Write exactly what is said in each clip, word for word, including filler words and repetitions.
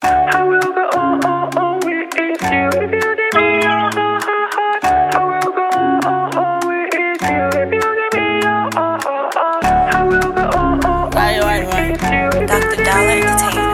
I will go on, on, on with you. If you give me your heart, I will go on, on with you. If you give me your heart, I will go on, on Right, right, right. with you. Doctor Dollar Entertainer.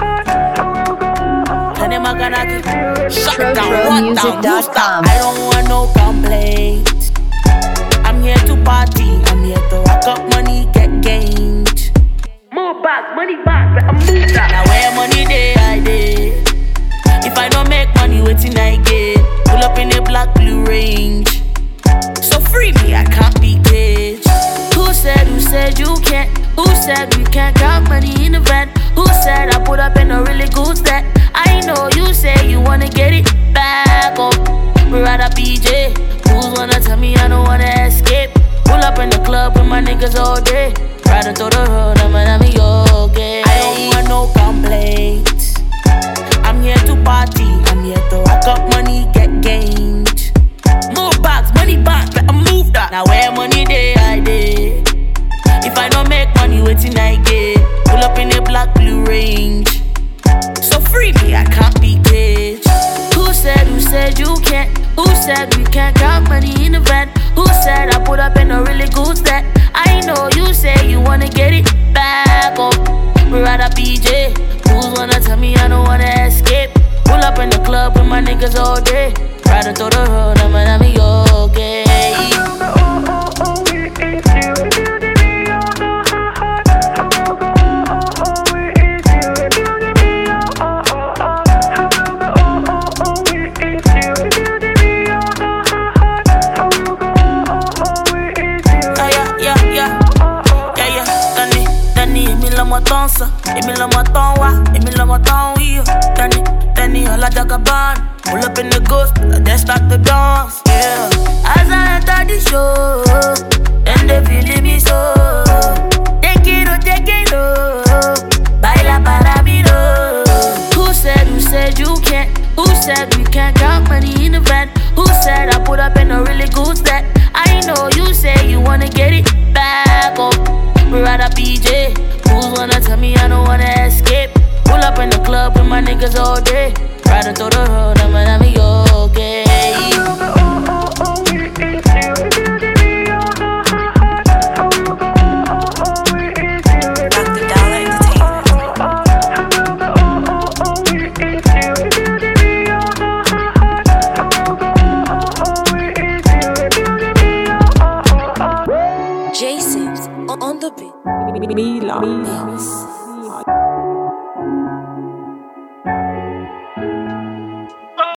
Shut down, Trotro run Music down, dot who's com. that? I don't want no complaints. I'm here to party, I'm here to rock up money, get gained. More back, money back, but I'm moved that. Now where money day, I day. If I don't make money, waiting I get. Pull up in a black blue range. So free me, I can't be caged. Who said, who said you can't? Who said we can't count money in the van? Who said I put up in a really good stat? I know you say you wanna get it back up. We're at a P J. Who's wanna tell me I don't wanna escape? Pull up in the club with my niggas all day. Riding through the hood, I'm gonna be okay. I don't want no complaints. I'm here to party, I'm here to rock up money, get gained. More bags, money back, better move that. Now where money day, I day. If I don't make money, waiting I get. Pull up in a black blue range. So free me, I can't be caged. Who said, who said you can't? Who said we can't count money in the van? Who said I put up in a really good stat? I know you say you wanna get it back up. We're at a P J. Who's wanna tell me I don't wanna escape? Pull up in the club with my niggas all day. Riding through the hood, I'm gonna be okay. Danse, Emi la matin wa, Emi la matin oui. Danny, Danny à la Jagaban. Pull up in the ghost, they start to dance. Yeah. As I enter the show, then they feeling me so. Take it oh, take it oh, baila para mí no. Who said, who said you can't? Who said we can't count money in the van? Who said I put up in a really good stat? I know you say you wanna get it back up. We're at a P J. Who's wanna tell me I don't wanna escape? Pull up in the club with my niggas all day. Riding through the hood, I'm gonna be okay. Doctor Dollar Entertainer. Jason's on the beat. Mila.